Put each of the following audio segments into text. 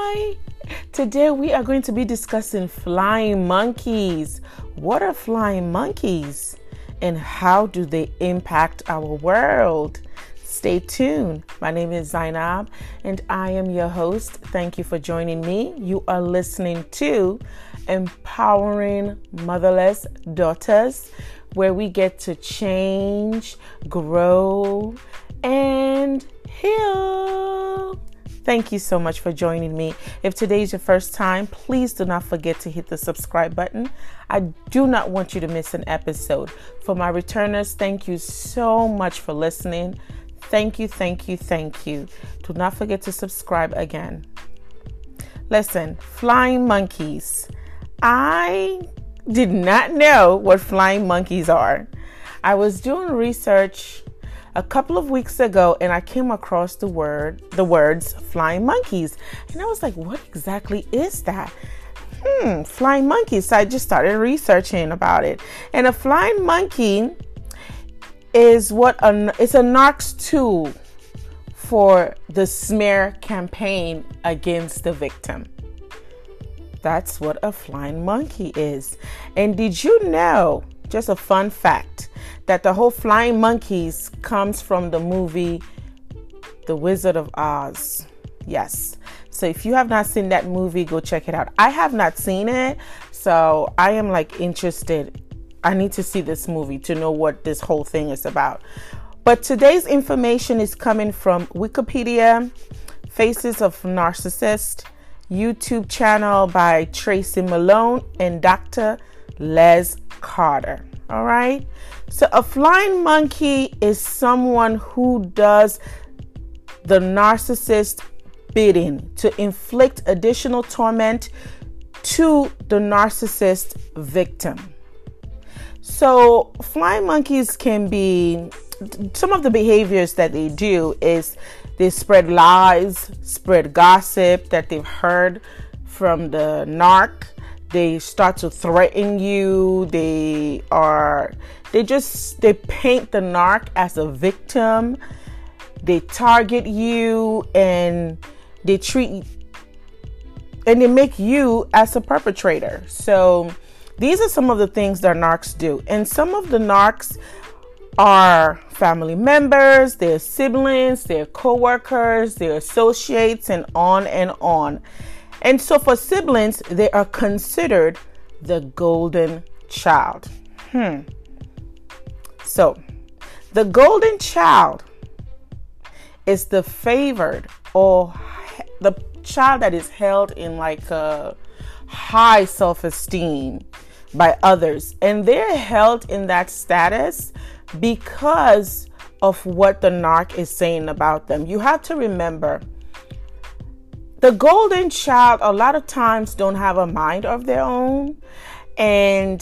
Hi! Today we are going to be discussing flying monkeys. What are flying monkeys? And how do they impact our world? Stay tuned. My name is Zainab and I am your host. Thank you for joining me. You are listening to Empowering Motherless Daughters, where we get to change, grow, and heal. Thank you so much for joining me. If today is your first time, please do not forget to hit the subscribe button. I do not want you to miss an episode. For my returners, thank you so much for listening. Thank you, thank you, thank you. Do not forget to subscribe again. Listen, flying monkeys. I did not know what flying monkeys are. I was doing research a couple of weeks ago and I came across the words flying monkeys. And I was like, what exactly is that? Flying monkeys. So I just started researching about it. And a flying monkey is it's a narcs tool for the smear campaign against the victim. That's what a flying monkey is. And did you know, just a fun fact, that the whole flying monkeys comes from the movie The Wizard of Oz? Yes. So if you have not seen that movie, go check it out. I have not seen it, so I am interested. I need to see this movie to know what this whole thing is about. But today's information is coming from Wikipedia, Faces of Narcissist, YouTube channel by Tracy Malone and Dr. Les Carter. All right. So a flying monkey is someone who does the narcissist bidding to inflict additional torment to the narcissist victim. So flying monkeys can be, some of the behaviors that they do is they spread lies, spread gossip that they've heard from the narc. They start to threaten you. They paint the narc as a victim. They target you and they make you as a perpetrator. So these are some of the things that narcs do. And some of the narcs are family members, their siblings, their co-workers, their associates, and on and on. And so for siblings, they are considered the golden child. So the golden child is the favored, or the child that is held in a high self-esteem by others. And they're held in that status because of what the narc is saying about them. You have to remember, the golden child a lot of times don't have a mind of their own, and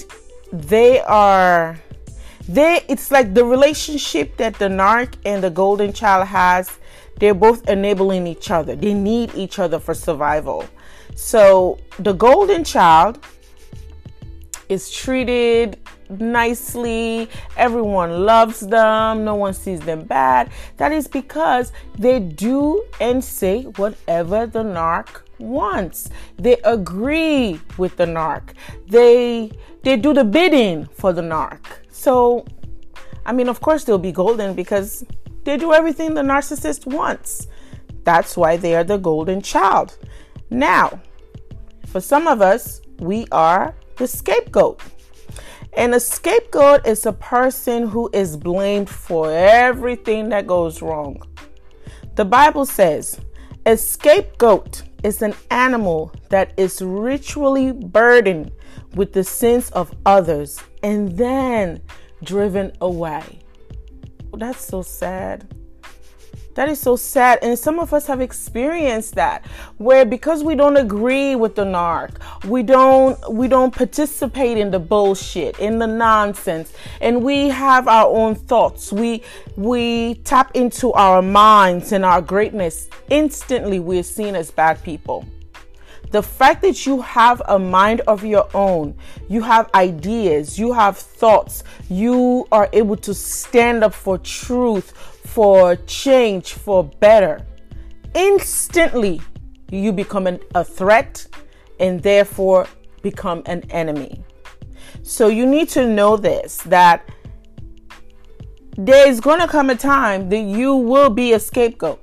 it's like the relationship that the narc and the golden child has, they're both enabling each other. They need each other for survival. So the golden child is treated nicely. Everyone loves them. No one sees them bad. That is because they do and say whatever the narc wants. They agree with the narc. They do the bidding for the narc. So, of course they'll be golden because they do everything the narcissist wants. That's why they are the golden child. Now, for some of us, we are the scapegoat. And a scapegoat is a person who is blamed for everything that goes wrong. The Bible says a scapegoat is an animal that is ritually burdened with the sins of others and then driven away. That's so sad. That is so sad. And some of us have experienced that, where because we don't agree with the narc, we don't participate in the bullshit, in the nonsense, and we have our own thoughts. We tap into our minds and our greatness. Instantly, we're seen as bad people. The fact that you have a mind of your own, you have ideas, you have thoughts, you are able to stand up for truth, for change, for better. Instantly, you become a threat and therefore become an enemy. So you need to know this, that there's going to come a time that you will be a scapegoat.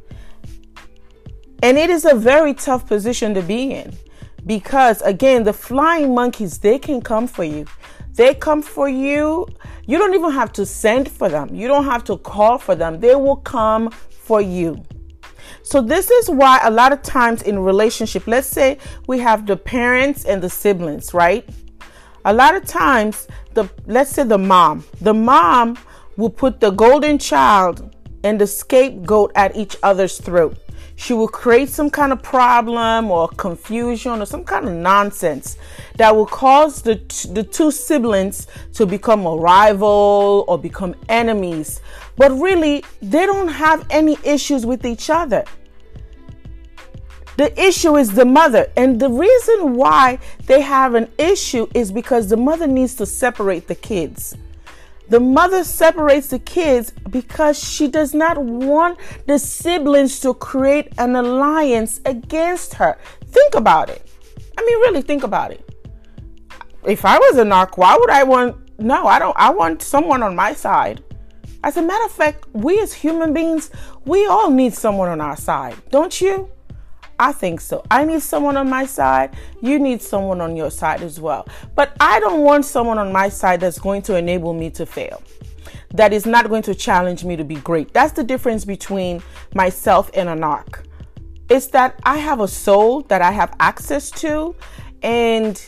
And it is a very tough position to be in because, again, the flying monkeys, they can come for you. They come for you. You don't even have to send for them. You don't have to call for them. They will come for you. So this is why a lot of times in relationship, let's say we have the parents and the siblings, right? A lot of times, let's say the mom will put the golden child and the scapegoat at each other's throat. She will create some kind of problem or confusion or some kind of nonsense that will cause the two siblings to become a rival or become enemies. But really, they don't have any issues with each other. The issue is the mother. And the reason why they have an issue is because the mother needs to separate the kids. The mother separates the kids because she does not want the siblings to create an alliance against her. Think about it. I mean, really think about it. If I was a narc, why would I want... No, I don't. I want someone on my side. As a matter of fact, we as human beings, we all need someone on our side. Don't you? I think so. I need someone on my side. You need someone on your side as well. But I don't want someone on my side that's going to enable me to fail. That is not going to challenge me to be great. That's the difference between myself and a narc. It's that I have a soul that I have access to, and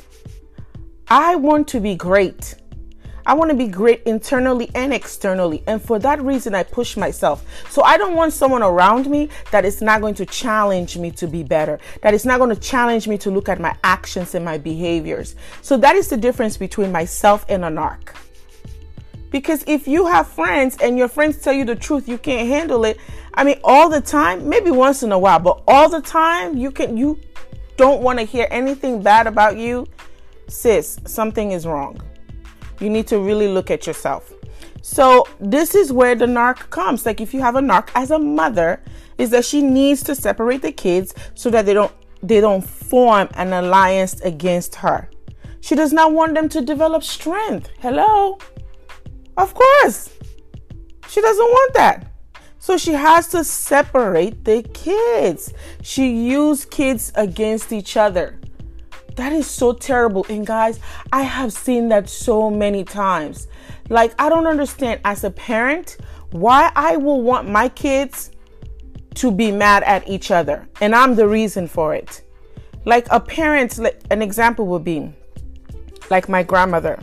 I want to be great. I want to be great internally and externally. And for that reason, I push myself. So I don't want someone around me that is not going to challenge me to be better, that is not going to challenge me to look at my actions and my behaviors. So that is the difference between myself and a narc. Because if you have friends and your friends tell you the truth, you can't handle it. I mean, all the time, maybe once in a while, but all the time, you don't want to hear anything bad about you. Sis, something is wrong. You need to really look at yourself. So this is where the narc comes. Like if you have a narc as a mother, is that she needs to separate the kids so that they don't form an alliance against her. She does not want them to develop strength. Hello? Of course. She doesn't want that. So she has to separate the kids. She used kids against each other. That is so terrible. And guys, I have seen that so many times. Like, I don't understand as a parent why I will want my kids to be mad at each other. And I'm the reason for it. Like a parent, an example would be like my grandmother.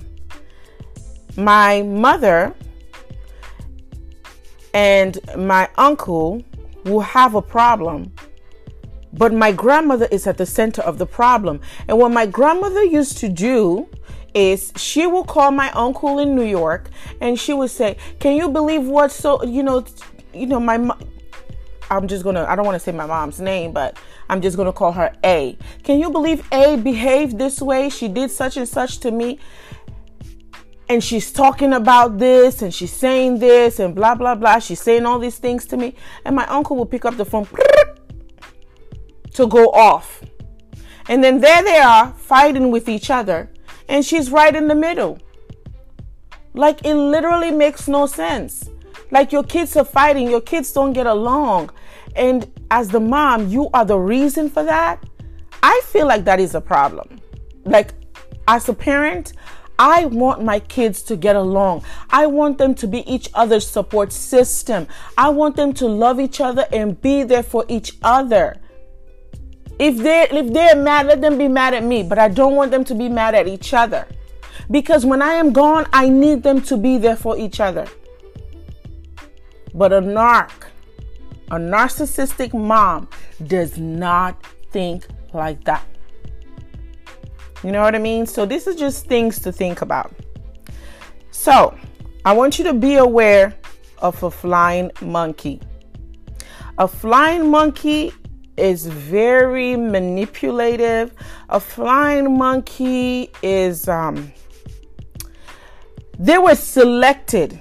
My mother and my uncle will have a problem, but my grandmother is at the center of the problem. And what my grandmother used to do is she will call my uncle in New York and she would say, can you believe what, I'm just going to, I don't want to say my mom's name, but I'm just going to call her A. Can you believe A behaved this way? She did such and such to me. And she's talking about this and she's saying this and blah, blah, blah. She's saying all these things to me. And my uncle will pick up the phone to go off. And then there they are fighting with each other. And she's right in the middle. Like, it literally makes no sense. Like, your kids are fighting. Your kids don't get along. And as the mom, you are the reason for that. I feel like that is a problem. Like, as a parent, I want my kids to get along. I want them to be each other's support system. I want them to love each other and be there for each other. If they're mad, let them be mad at me, but I don't want them to be mad at each other. Because when I am gone, I need them to be there for each other. But a narcissistic mom does not think like that. You know what I mean? So this is just things to think about. So I want you to be aware of a flying monkey. A flying monkey is very manipulative. A flying monkey is, they were selected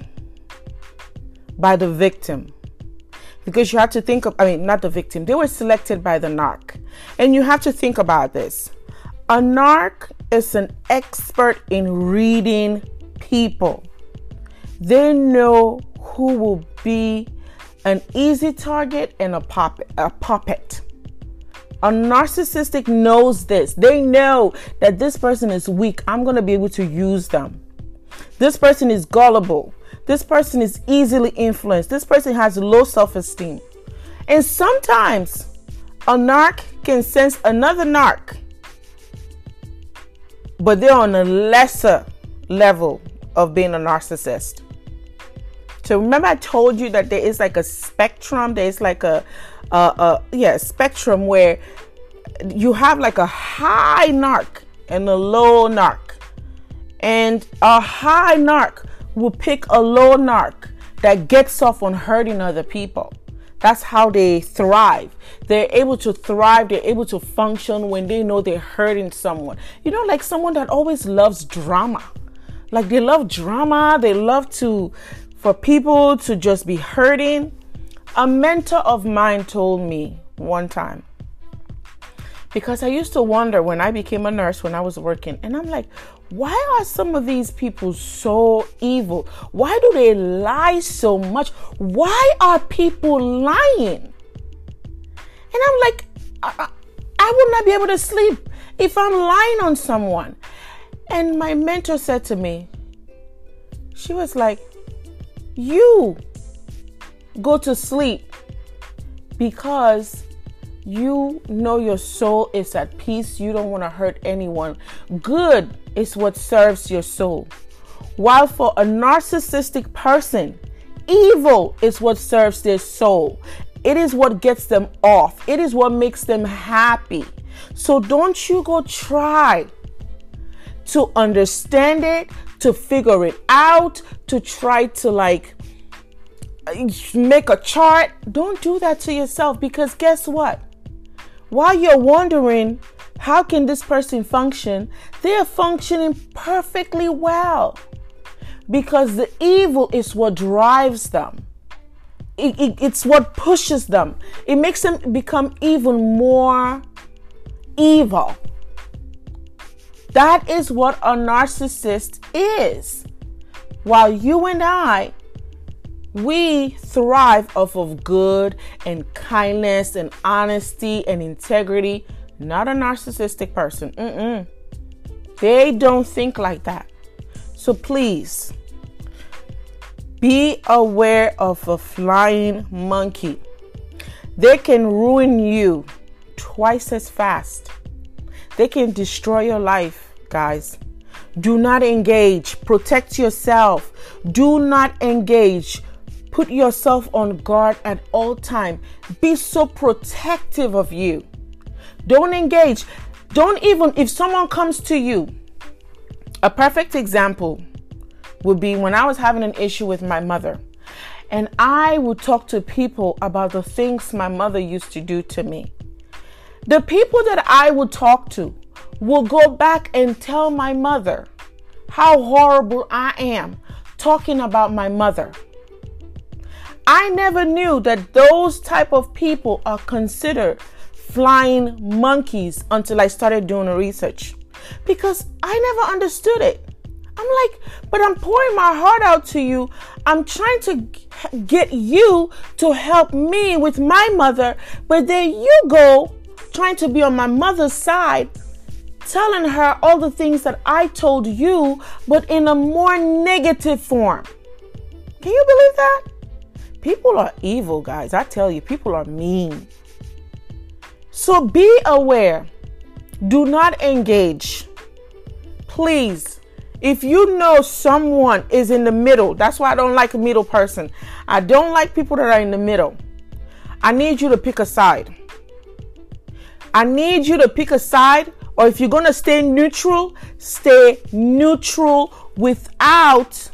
by the victim. Because you have to think of, not the victim. They were selected by the narc. And you have to think about this. A narc is an expert in reading people. They know who will be an easy target and a puppet. A narcissistic knows this. They know that this person is weak. I'm going to be able to use them. This person is gullible. This person is easily influenced. This person has low self-esteem. And sometimes a narc can sense another narc, but they're on a lesser level of being a narcissist. So remember I told you that there is like a spectrum. There is like a spectrum where you have like a high narc and a low narc. And a high narc will pick a low narc that gets off on hurting other people. That's how they thrive. They're able to thrive. They're able to function when they know they're hurting someone. You know, like someone that always loves drama. Like they love drama. They love for people to just be hurting. A mentor of mine told me one time, because I used to wonder when I became a nurse, when I was working, and I'm like, why are some of these people so evil? Why do they lie so much? Why are people lying? And I'm like, I would not be able to sleep if I'm lying on someone. And my mentor said to me, she was like, you go to sleep because you know your soul is at peace. You don't want to hurt anyone. Good is what serves your soul. While for a narcissistic person, evil is what serves their soul. It is what gets them off. It is what makes them happy. So don't you go try to understand it, to figure it out, to try to like make a chart. Don't do that to yourself, because guess what? While you're wondering, how can this person function? They are functioning perfectly well, because the evil is what drives them. It's what pushes them. It makes them become even more evil. That is what a narcissist is. While you and I, we thrive off of good and kindness and honesty and integrity. Not a narcissistic person. They don't think like that. So please, be aware of a flying monkey. They can ruin you twice as fast. They can destroy your life, guys. Do not engage. Protect yourself. Do not engage. Put yourself on guard at all time. Be so protective of you. Don't engage. Don't even, if someone comes to you, a perfect example would be when I was having an issue with my mother. And I would talk to people about the things my mother used to do to me. The people that I would talk to will go back and tell my mother how horrible I am talking about my mother. I never knew that those type of people are considered flying monkeys until I started doing the research, because I never understood it. I'm like, but I'm pouring my heart out to you. I'm trying to get you to help me with my mother, but there you go, trying to be on my mother's side, telling her all the things that I told you, but in a more negative form. Can you believe that? People are evil, guys. I tell you, people are mean. So be aware. Do not engage. Please. If you know someone is in the middle, that's why I don't like a middle person. I don't like people that are in the middle. I need you to pick a side. I need you to pick a side, or if you're going to stay neutral without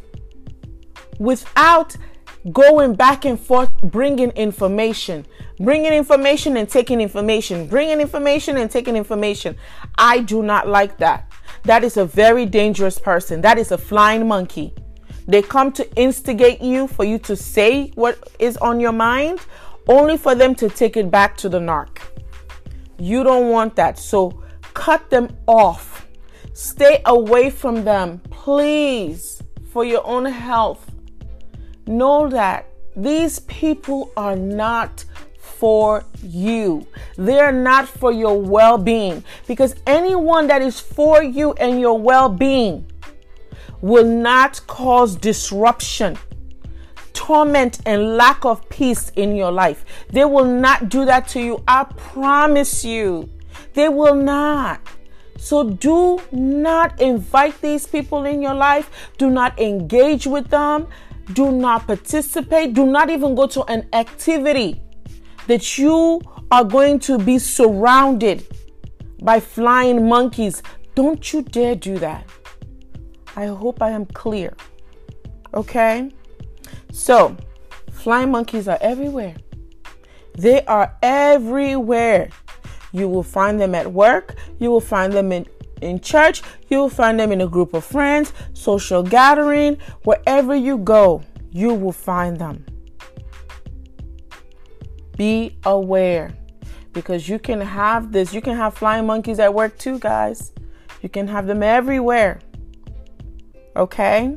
going back and forth, bringing information and taking information, bringing information and taking information. I do not like that. That is a very dangerous person. That is a flying monkey. They come to instigate you, for you to say what is on your mind, only for them to take it back to the narc. You don't want that. So cut them off. Stay away from them, please, for your own health. Know that these people are not for you. They're not for your well-being, because anyone that is for you and your well-being will not cause disruption, torment, and lack of peace in your life. They will not do that to you. I promise you, they will not. So do not invite these people in your life. Do not engage with them. Do not participate. Do not even go to an activity that you are going to be surrounded by flying monkeys. Don't you dare do that. I hope I am clear. Okay? So, flying monkeys are everywhere. They are everywhere. You will find them at work. You will find them in church. You will find them in a group of friends, social gathering. Wherever you go, you will find them. Be aware, because you can have this. You can have flying monkeys at work too, guys. You can have them everywhere. Okay?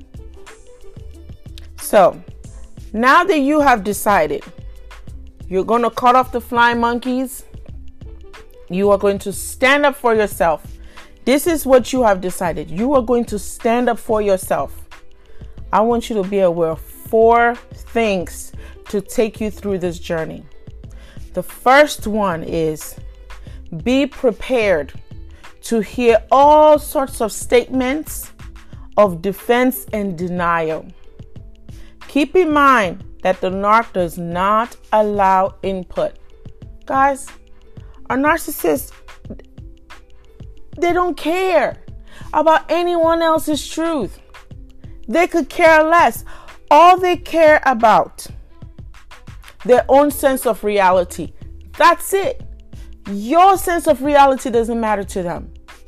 So, now that you have decided you're going to cut off the flying monkeys, you are going to stand up for yourself. This is what you have decided. You are going to stand up for yourself. I want you to be aware of 4 things to take you through this journey. The first one is be prepared to hear all sorts of statements of defense and denial. Keep in mind that the narc does not allow input. Guys, a narcissist, they don't care about anyone else's truth. They could care less. All they care about, their own sense of reality. That's it. Your sense of reality doesn't matter to them.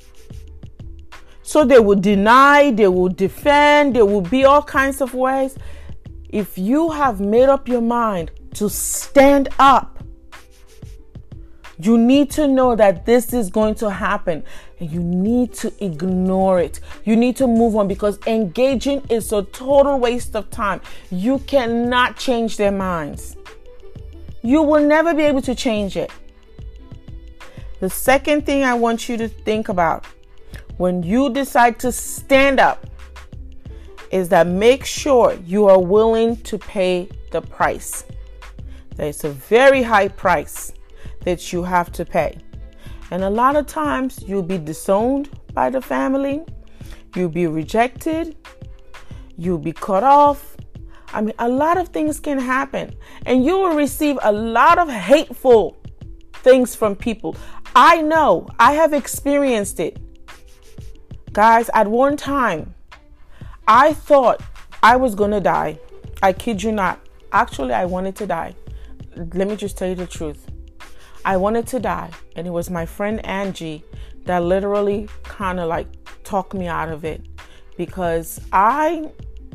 So they will deny, they will defend, there will be all kinds of ways. If you have made up your mind to stand up, you need to know that this is going to happen, and you need to ignore it. You need to move on, because engaging is a total waste of time. You cannot change their minds. You will never be able to change it. The second thing I want you to think about when you decide to stand up is that make sure you are willing to pay the price. There's a very high price that you have to pay. And a lot of times you'll be disowned by the family. You'll be rejected. You'll be cut off. I mean, a lot of things can happen. And you will receive a lot of hateful things from people. I know. I have experienced it. Guys, at one time, I thought I was going to die. I kid you not. Actually, I wanted to die. Let me just tell you the truth. I wanted to die. And it was my friend Angie that literally kind of like talked me out of it. Because I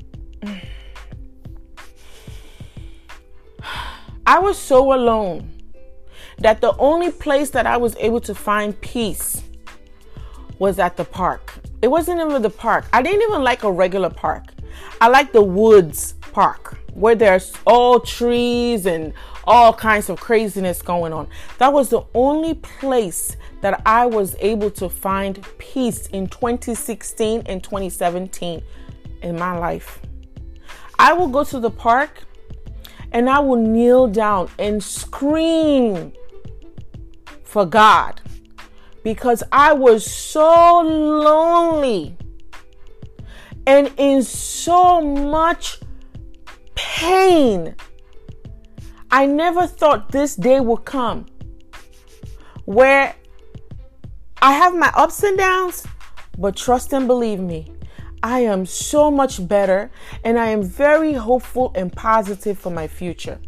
was so alone that the only place that I was able to find peace was at the park. It wasn't even the park. I didn't even like a regular park. I like the woods park where there's all trees and all kinds of craziness going on. That was the only place that I was able to find peace in 2016 and 2017 in my life. I will go to the park and I will kneel down and scream for God, because I was so lonely and in so much pain. I never thought this day would come where I have my ups and downs, but trust and believe me, I am so much better, and I am very hopeful and positive for my future.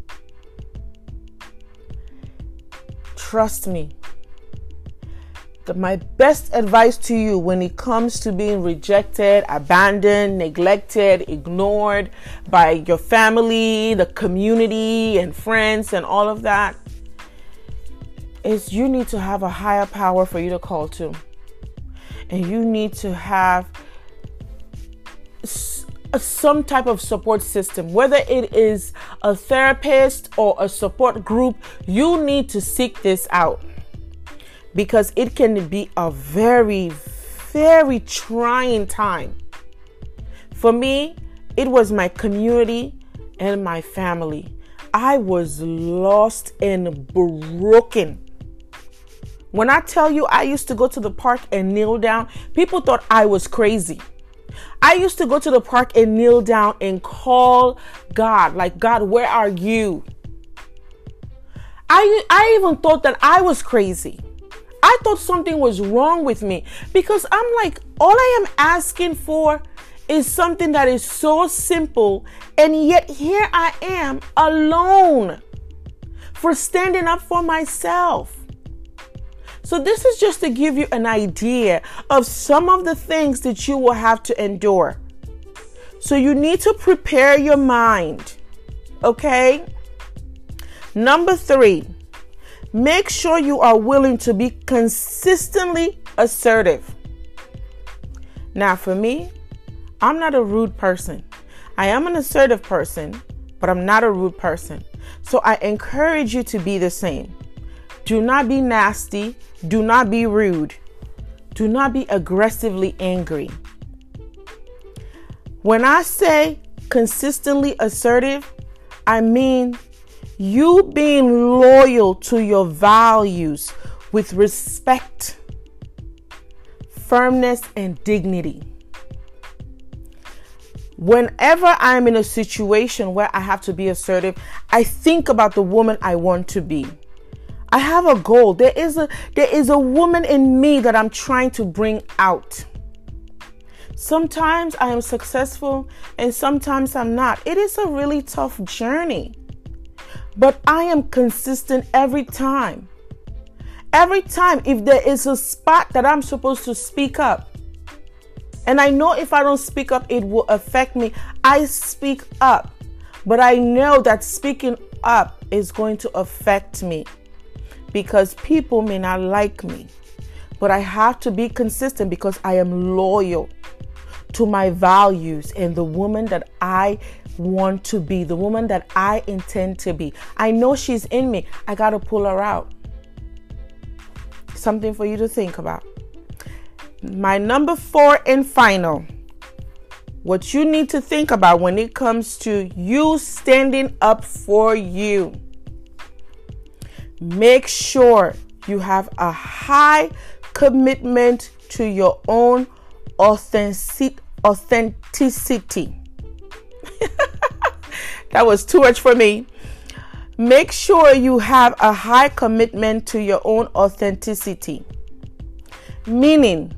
Trust me. My best advice to you when it comes to being rejected, abandoned, neglected, ignored by your family, the community, and friends, and all of that, is you need to have a higher power for you to call to. And you need to have some type of support system, whether it is a therapist or a support group. You need to seek this out, because it can be a very, very trying time. For me, it was my community and my family. I was lost and broken. When I tell you I used to go to the park and kneel down, people thought I was crazy. I used to go to the park and kneel down and call God, like, God, where are you? I even thought that I was crazy. I thought something was wrong with me, because I'm like, all I am asking for is something that is so simple, and yet here I am alone for standing up for myself. So this is just to give you an idea of some of the things that you will have to endure. So you need to prepare your mind. Okay? Number 3, make sure you are willing to be consistently assertive. Now, for me, I'm not a rude person. I am an assertive person, but I'm not a rude person. So I encourage you to be the same. Do not be nasty. Do not be rude. Do not be aggressively angry. When I say consistently assertive, I mean you being loyal to your values with respect, firmness, and dignity. Whenever I'm in a situation where I have to be assertive, I think about the woman I want to be. I have a goal. There is a woman in me that I'm trying to bring out. Sometimes I am successful and sometimes I'm not. It is a really tough journey. But I am consistent every time. Every time, if there is a spot that I'm supposed to speak up, and I know if I don't speak up, it will affect me, I speak up. But I know that speaking up is going to affect me, because people may not like me. But I have to be consistent because I am loyal to my values and the woman that I want to be, the woman that I intend to be. I know she's in me. I got to pull her out. Something for you to think about. My number 4 and final, what you need to think about when it comes to you standing up for you. Make sure you have a high commitment to your own authenticity. That was too much for me. Make sure you have a high commitment to your own authenticity. Meaning,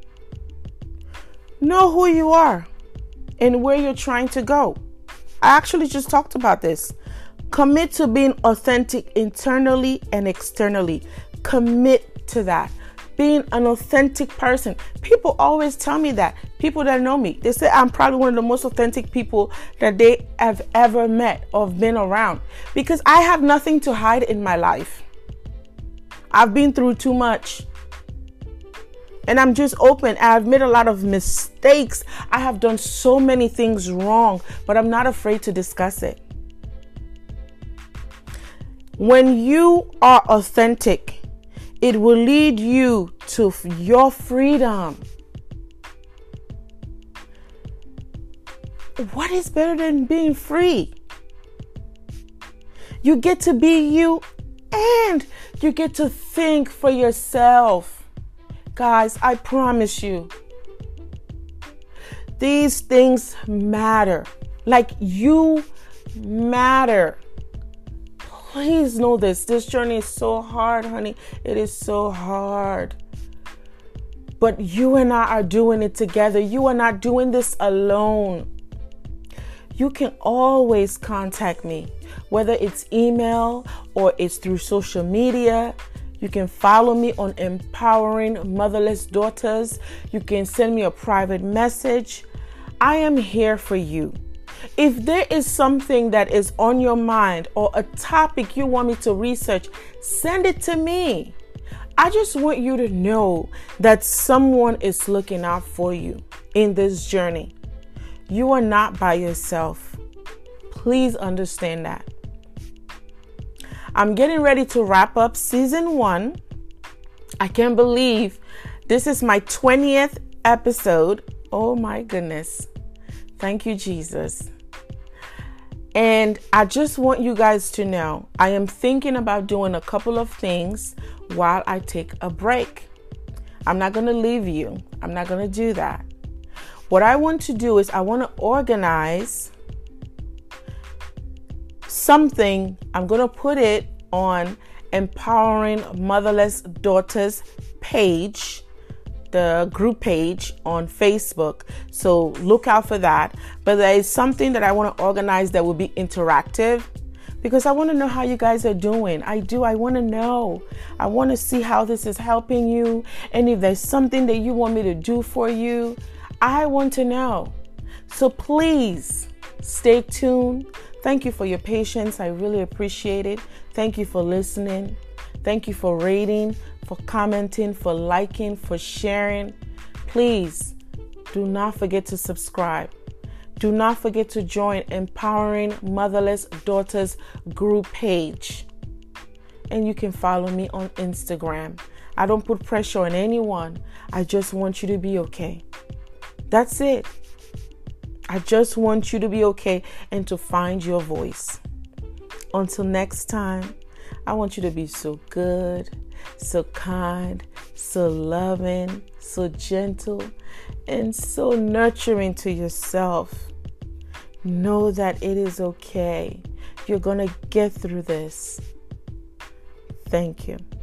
know who you are and where you're trying to go. I actually just talked about this. Commit to being authentic internally and externally. Commit to that. Being an authentic person. People always tell me that. People that know me, they say I'm probably one of the most authentic people that they have ever met or been around, because I have nothing to hide in my life. I've been through too much. And I'm just open. I've made a lot of mistakes. I have done so many things wrong, but I'm not afraid to discuss it. When you are authentic, it will lead you to your freedom. What is better than being free? You get to be you and you get to think for yourself. Guys, I promise you, these things matter. Like, you matter. Please know this. This journey is so hard, honey. It is so hard. But you and I are doing it together. You are not doing this alone. You can always contact me, whether it's email or it's through social media. You can follow me on Empowering Motherless Daughters. You can send me a private message. I am here for you. If there is something that is on your mind or a topic you want me to research, send it to me. I just want you to know that someone is looking out for you in this journey. You are not by yourself. Please understand that. I'm getting ready to wrap up season 1. I can't believe this is my 20th episode. Oh my goodness. Thank you, Jesus. And I just want you guys to know, I am thinking about doing a couple of things while I take a break. I'm not going to leave you. I'm not going to do that. What I want to do is I want to organize something. I'm going to put it on Empowering Motherless Daughters page, the group page on Facebook. So look out for that. But there is something that I want to organize that will be interactive, because I want to know how you guys are doing. I want to know. I want to see how this is helping you. And if there's something that you want me to do for you, I want to know. So please stay tuned. Thank you for your patience. I really appreciate it. Thank you for listening. Thank you for rating, for commenting, for liking, for sharing. Please do not forget to subscribe. Do not forget to join Empowering Motherless Daughters group page. And you can follow me on Instagram. I don't put pressure on anyone. I just want you to be okay. That's it. I just want you to be okay and to find your voice. Until next time, I want you to be so good, so kind, so loving, so gentle, and so nurturing to yourself. Know that it is okay. You're going to get through this. Thank you.